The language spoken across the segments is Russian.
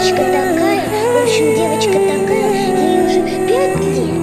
девочка такая, в общем, девочка такая, ей уже 5 лет.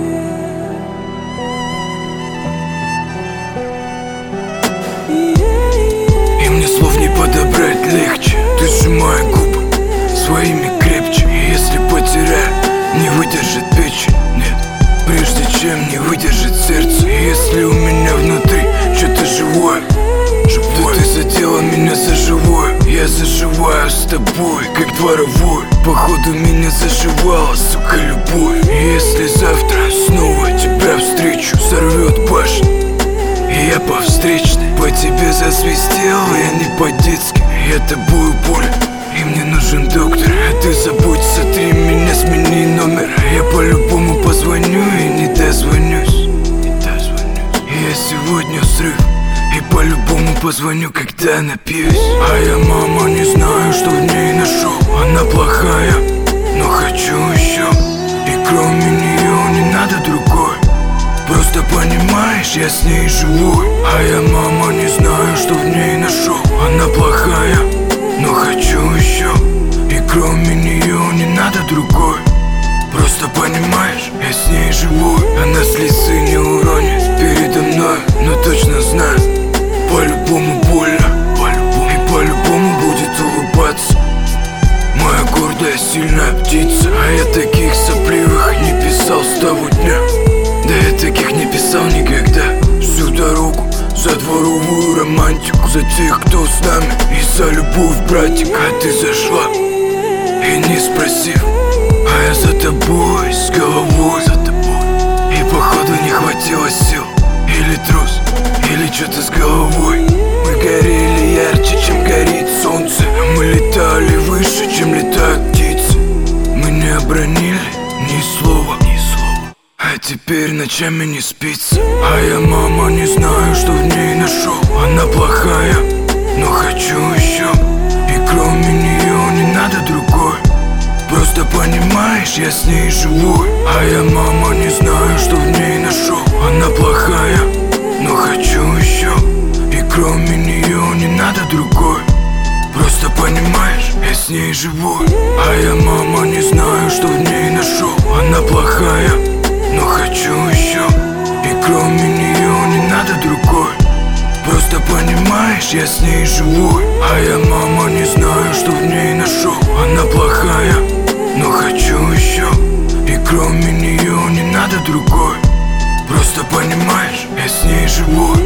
И мне слов не подобрать легче. Ты сжимай губы своими крепче. И если потеряю, не выдержит печень. Нет, прежде чем не выдержит сердце. И если у меня внутри что-то живое, то ты задела меня за живое. Я заживаю с тобой, как дворовой. Походу меня заживала, сука, любовь. И если завтра снова тебя встречу, сорвет башню, и я по встречной по тебе засвистел. Я не по-детски, я тобою болен, и мне нужен доктор. А ты забудь, сотри меня, смени номер. Я по-любому позвоню и не дозвонюсь. Я сегодня срыв, и по-любому позвоню, когда напьюсь. А я, мама, не знаю, что в ней нашел. Она плохая, но хочу еще. И кроме нее не надо другой. Просто понимаешь, я с ней живу. А я, мама, не знаю, что в ней нашел. Она плохая, но хочу еще. И кроме нее не надо другой. Просто понимаешь, я с ней живу. Она слезы не уронит передо мной, но точно знаю, по-любому больно, и по-любому будет улыбаться. Моя гордая, сильная птица. А я таких сопливых не писал с того дня. Да я таких не писал никогда. Всю дорогу за дворовую романтику, за тех, кто с нами, и за любовь, братик. А ты зашла и не спросив, а я за тобой, с головой за тобой. И походу не хватило сил, или трус, или что-то с головой. Мы горели ярче, чем горит солнце. Мы летали выше, чем летают птицы. Мы не обронили ни слова. А теперь ночами не спится. А я, мама, не знаю, что в ней нашел. Она плохая, но хочу еще. И кроме нее не надо другой. Просто понимаешь, я с ней живу. А я, мама, не знаю, что в ней нашел. Она плохая, но хочу еще. И кроме нее не надо другой. Просто понимаешь, я с ней живу. А я, мама, не знаю, что в ней нашел. Она плохая, но хочу еще. И кроме нее не надо другой. Просто понимаешь, я с ней живу. А я, мама, не знаю, что в ней нашел. Она плохая, но хочу еще. И кроме нее не надо другой. Просто понимаешь, я с ней живу.